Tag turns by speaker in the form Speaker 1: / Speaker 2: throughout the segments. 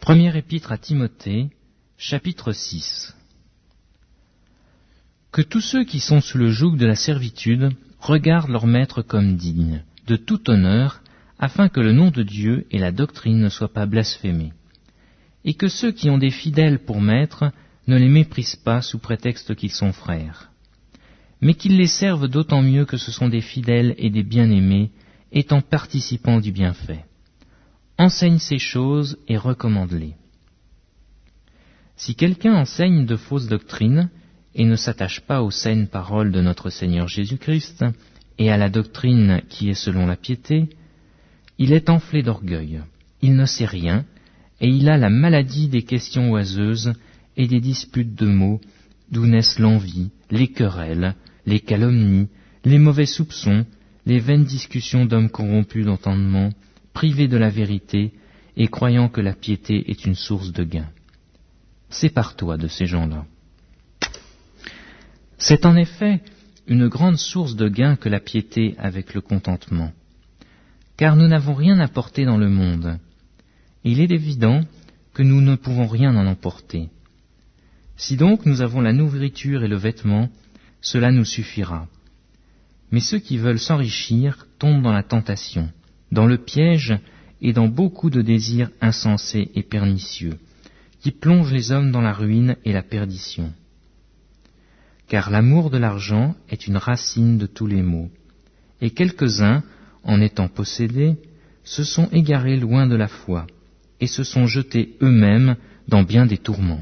Speaker 1: Première épître à Timothée, chapitre 6. Que tous ceux qui sont sous le joug de la servitude regardent leur maître comme digne, de tout honneur, afin que le nom de Dieu et la doctrine ne soient pas blasphémés. Et que ceux qui ont des fidèles pour maîtres ne les méprisent pas sous prétexte qu'ils sont frères, mais qu'ils les servent d'autant mieux que ce sont des fidèles et des bien-aimés, étant participants du bienfait. Enseigne ces choses et recommande-les. Si quelqu'un enseigne de fausses doctrines et ne s'attache pas aux saines paroles de notre Seigneur Jésus-Christ et à la doctrine qui est selon la piété, il est enflé d'orgueil, il ne sait rien, et il a la maladie des questions oiseuses et des disputes de mots, d'où naissent l'envie, les querelles, les calomnies, les mauvais soupçons, les vaines discussions d'hommes corrompus d'entendement, privés de la vérité et croyant que la piété est une source de gain. Sépare-toi de ces gens-là. C'est en effet une grande source de gain que la piété avec le contentement, car nous n'avons rien apporté dans le monde. Il est évident que nous ne pouvons rien en emporter. Si donc nous avons la nourriture et le vêtement, cela nous suffira. Mais ceux qui veulent s'enrichir tombent dans la tentation, dans le piège et dans beaucoup de désirs insensés et pernicieux, qui plongent les hommes dans la ruine et la perdition. Car l'amour de l'argent est une racine de tous les maux, et quelques-uns, en étant possédés, se sont égarés loin de la foi, et se sont jetés eux-mêmes dans bien des tourments.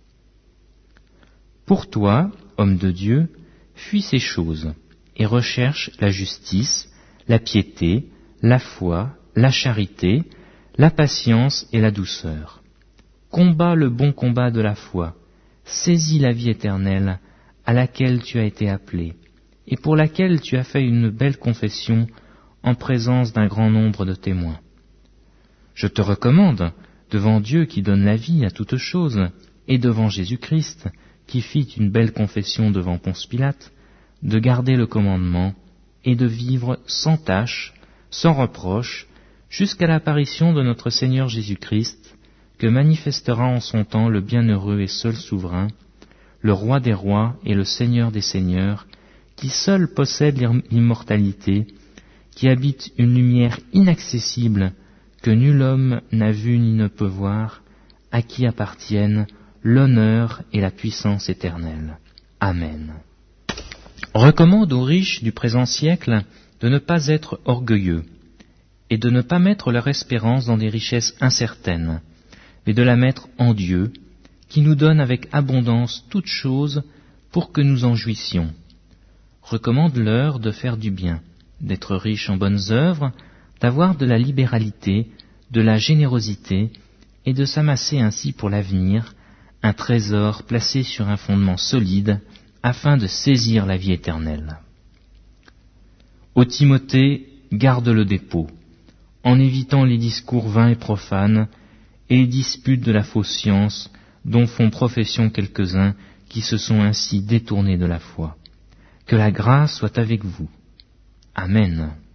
Speaker 1: Pour toi, homme de Dieu, fuis ces choses, et recherche la justice, la piété, la foi, la charité, la patience et la douceur. Combat le bon combat de la foi, saisis la vie éternelle à laquelle tu as été appelé, et pour laquelle tu as fait une belle confession en présence d'un grand nombre de témoins. Je te recommande, devant Dieu qui donne la vie à toutes choses, et devant Jésus-Christ, qui fit une belle confession devant Ponce Pilate, de garder le commandement et de vivre sans tache, sans reproche, jusqu'à l'apparition de notre Seigneur Jésus-Christ, que manifestera en son temps le bienheureux et seul souverain, le roi des rois et le Seigneur des seigneurs, qui seul possède l'immortalité, qui habite une lumière inaccessible que nul homme n'a vue ni ne peut voir, à qui appartiennent l'honneur et la puissance éternelle. Amen. Recommande aux riches du présent siècle de ne pas être orgueilleux et de ne pas mettre leur espérance dans des richesses incertaines, mais de la mettre en Dieu, qui nous donne avec abondance toutes choses pour que nous en jouissions. Recommande-leur de faire du bien, d'être riches en bonnes œuvres, d'avoir de la libéralité, de la générosité, et de s'amasser ainsi pour l'avenir un trésor placé sur un fondement solide, afin de saisir la vie éternelle. Ô Timothée, garde le dépôt, en évitant les discours vains et profanes, et les disputes de la fausse science, dont font profession quelques-uns qui se sont ainsi détournés de la foi. Que la grâce soit avec vous. Amen.